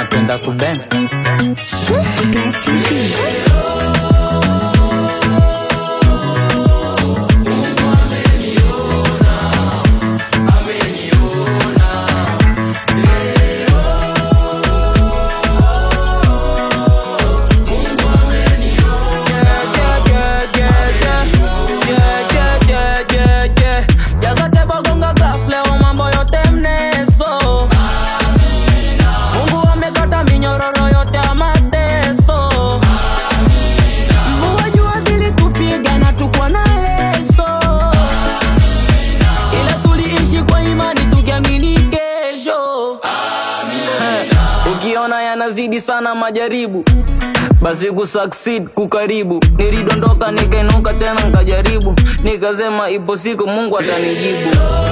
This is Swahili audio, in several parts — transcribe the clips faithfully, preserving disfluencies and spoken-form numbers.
napenda kubend. Ukiona yanazidi sana majaribu, basi kusucceed kukaribu. Nilidondoka nikainuka tena nikajaribu, nikasema ipo siku Mungu atanijibu.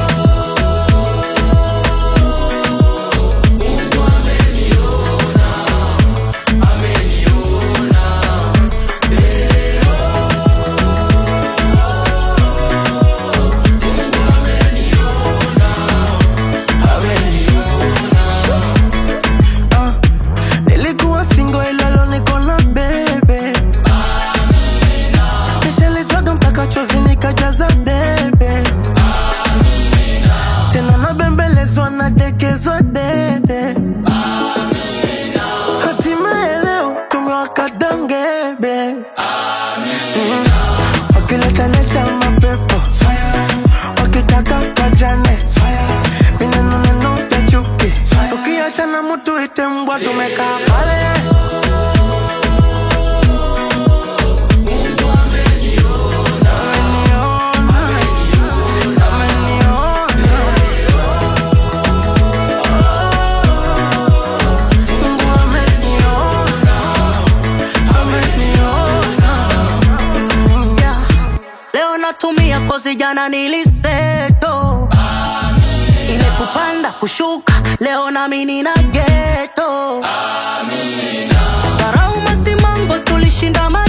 Dekezwa dede hatimaye leo tumewaka dangebe. mm. Wakileta leta mapepo fire, wakitaka kwa jane fire, vineno neno vya chuki fire. Tukiachana mtu ite mbwa tumekaa pale. Tumia kozi jana niliseto, ile kupanda kushuka leo na mimi na ghetto. Amina. Karau masimango tulishinda.